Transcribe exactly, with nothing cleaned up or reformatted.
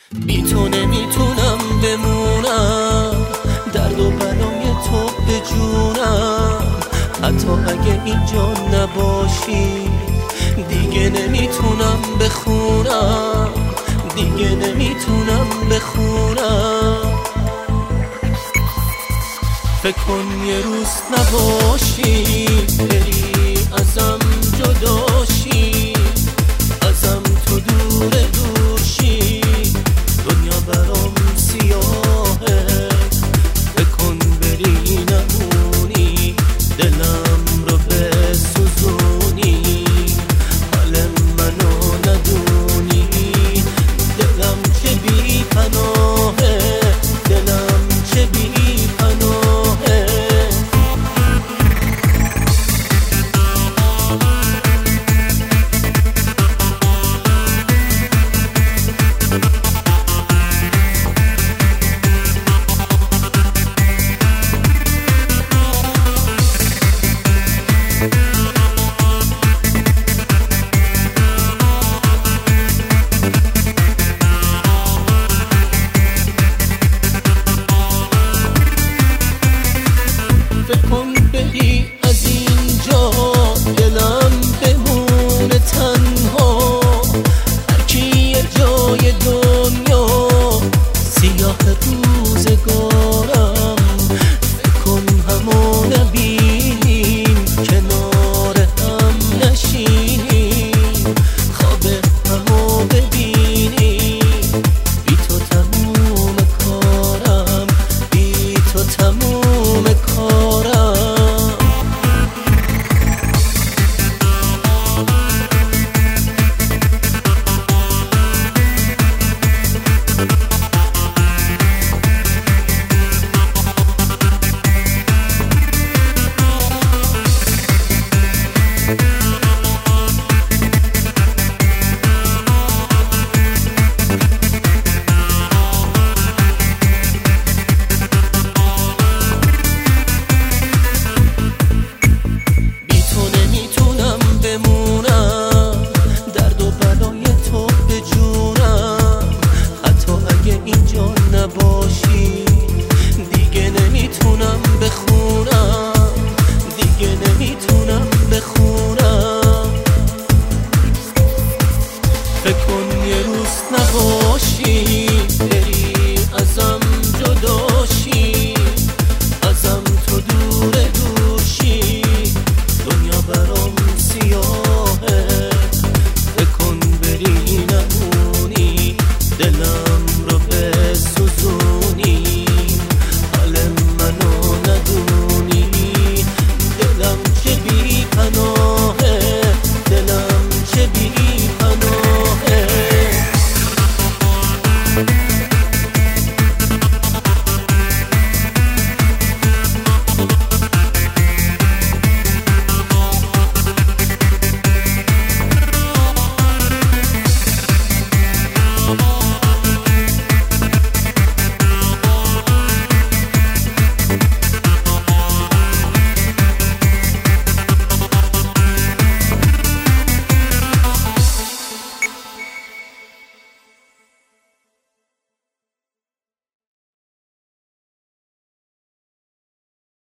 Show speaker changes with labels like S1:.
S1: بی تو نمیتونم بمونم، درد و بلای تو به جونم. حتی اگه اینجا نباشی دیگه نمیتونم بخونم، دیگه نمیتونم بخونم. فکر کن یه روز نباشی، بری ازم جداشی، ازم تو دور دور شی، دنیا برام سیاهه. فکر کن بری نمونی، دلم رو بسوزونی، حال منو ندونی. دلم چه بی پناهه، دلم چه بی پناهه. از اینجا دلم بمونه تنها، هرکی یه جای دنیا سیاه روزگارم. فکر کن همو نبینیم، کنار هم نشینیم، خواب همو ببینیم. بی تو تموم کارم، بی تو تموم کارم. نباشی دیگه نمیتونم بخونم، دیگه نمیتونم بخونم. فکر کن یه روز نباشی.